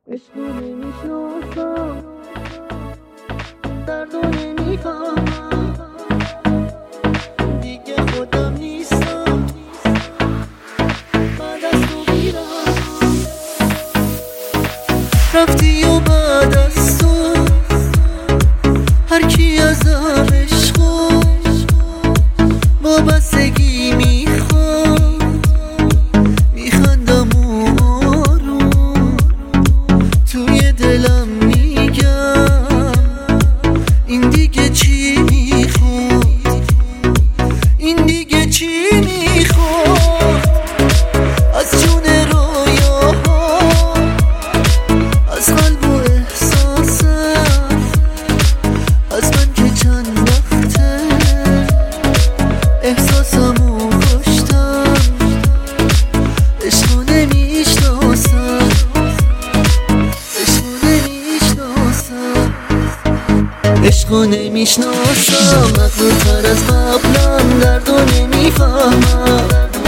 عشقو نمیشناسم، دردو نمیفهمم، دیگه خودم نیستم بعد از تو میرم. رفتی و بعد از تو هر کی ازم عشقو وابستگی میخواد، میخندم و آروم توی دلم میگم این دیگه چی میخواد، این دیگه چی میخواد. از جون رویاها، از قلب و احساسم، از من که چند وقته احساسمو کشتم. عشقو نمیشناسم، عشقو نمیشناسم، عشقو نمیشناسم. مغرورتر از قبلم، دردو نمیفهمم،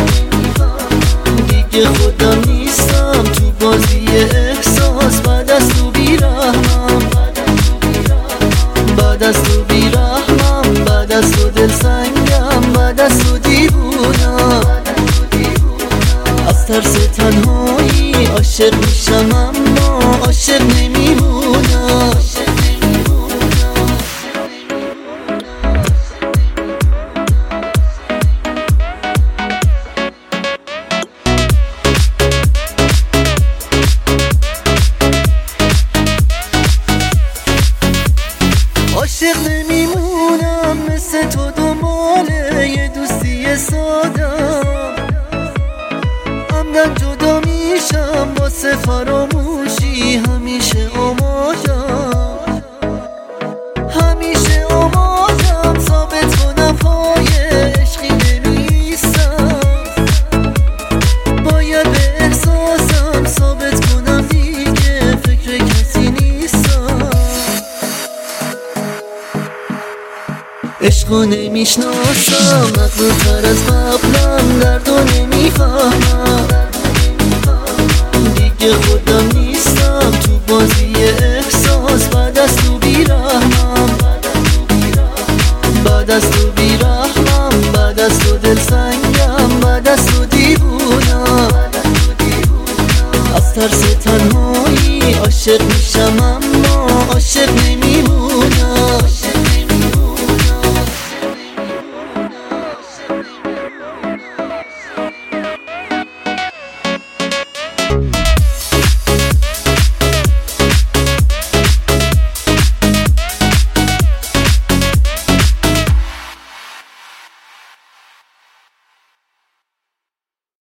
دیگه خودم نیستم تو بازی احساس. بعد از تو بیرحمم، بعد از تو بیرحمم، بعد از تو دلسنگم، بعد از تو دیوونم. از ترس تنهایی عاشق میشم اما عاشق نمیمونم. عاشق نمیمونم، مثل تو دنبال یه دوستی سادم. عمدن جدا میشم واسه فراموشی، همیشه آمادم، همیشه آمادم ثابت کنم پای عشقی نمیستم. باید به احساسم ثابت کنم دیگه فکر کسی نیستم. عشقو نمیشناسم، مغرورتر از قبلم، دردو نمیفهمم، دیگه خودم نیستم تو بازی احساس. بعد از تو بیرحمم، بعد از تو بیرحمم، بعد از تو دلسنگم، بعد از تو دیوونم. از ترس تنهایی عاشق میشم اما عاشق نمیمونم.